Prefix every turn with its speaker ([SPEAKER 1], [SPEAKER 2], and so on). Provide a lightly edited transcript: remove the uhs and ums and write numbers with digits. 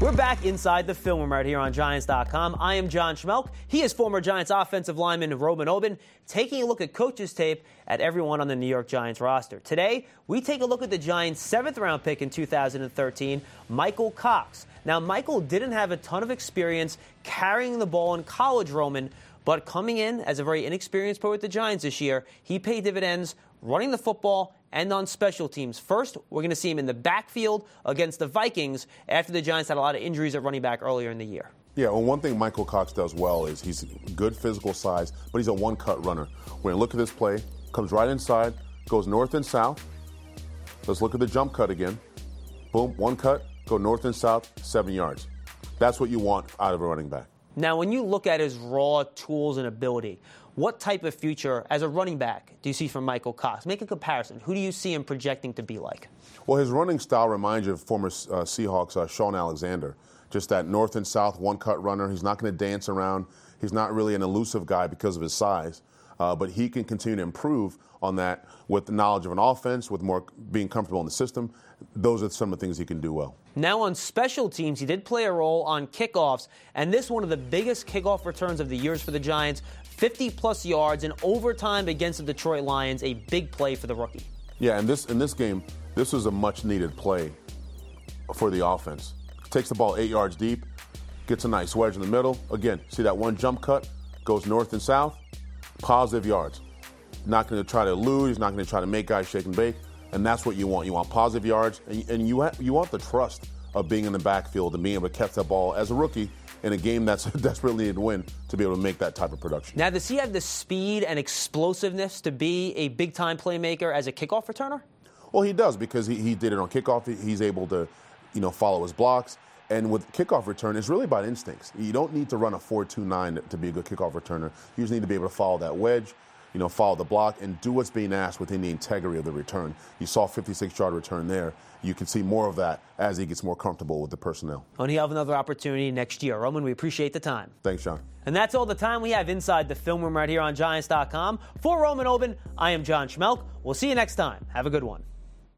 [SPEAKER 1] We're back inside the film room right here on Giants.com. I am John Schmelk. He is former Giants offensive lineman Roman Oben, taking a look at coaches' tape at everyone on the New York Giants roster. Today, we take a look at the Giants' seventh-round pick in 2013, Michael Cox. Now, Michael didn't have a ton of experience carrying the ball in college, Roman, but coming in as a very inexperienced player with the Giants this year, he paid dividends running the football and on special teams. First, we're going to see him in the backfield against the Vikings after the Giants had a lot of injuries at running back earlier in the year.
[SPEAKER 2] Yeah, well, one thing Michael Cox does well is he's good physical size, but he's a one-cut runner. When you look at this play, comes right inside, goes north and south. Let's look at the jump cut again. Boom, one cut, go north and south, 7 yards. That's what you want out of a running back.
[SPEAKER 1] Now, when you look at his raw tools and ability, what type of future as a running back do you see from Michael Cox? Make a comparison. Who do you see him projecting to be like?
[SPEAKER 2] Well, his running style reminds you of former Seahawks Shaun Alexander. Just that north and south one-cut runner. He's not going to dance around. He's not really an elusive guy because of his size. But he can continue to improve on that with the knowledge of an offense, with more being comfortable in the system. Those are some of the things he can do well.
[SPEAKER 1] Now on special teams, he did play a role on kickoffs, and this one of the biggest kickoff returns of the years for the Giants, 50-plus yards in overtime against the Detroit Lions, a big play for the rookie.
[SPEAKER 2] Yeah, and in this game, this was a much-needed play for the offense. Takes the ball 8 yards deep, gets a nice wedge in the middle. Again, see that one jump cut, goes north and south, positive yards. Not going to try to elude, he's not going to try to make guys shake and bake, and that's what you want. You want positive yards, and you want the trust of being in the backfield and being able to catch that ball as a rookie in a game that's desperately needed to win to be able to make that type of production.
[SPEAKER 1] Now, does he have the speed and explosiveness to be a big-time playmaker as a kickoff returner?
[SPEAKER 2] Well, he does because he did it on kickoff. He's able to, follow his blocks. And with kickoff return, it's really about instincts. You don't need to run a 4.29 to be a good kickoff returner. You just need to be able to follow that wedge, follow the block, and do what's being asked within the integrity of the return. You saw a 56-yard return there. You can see more of that as he gets more comfortable with the personnel.
[SPEAKER 1] And he'll have another opportunity next year. Roman, we appreciate the time.
[SPEAKER 2] Thanks, John.
[SPEAKER 1] And that's all the time we have inside the film room right here on Giants.com. For Roman Oben, I am John Schmelk. We'll see you next time. Have a good one.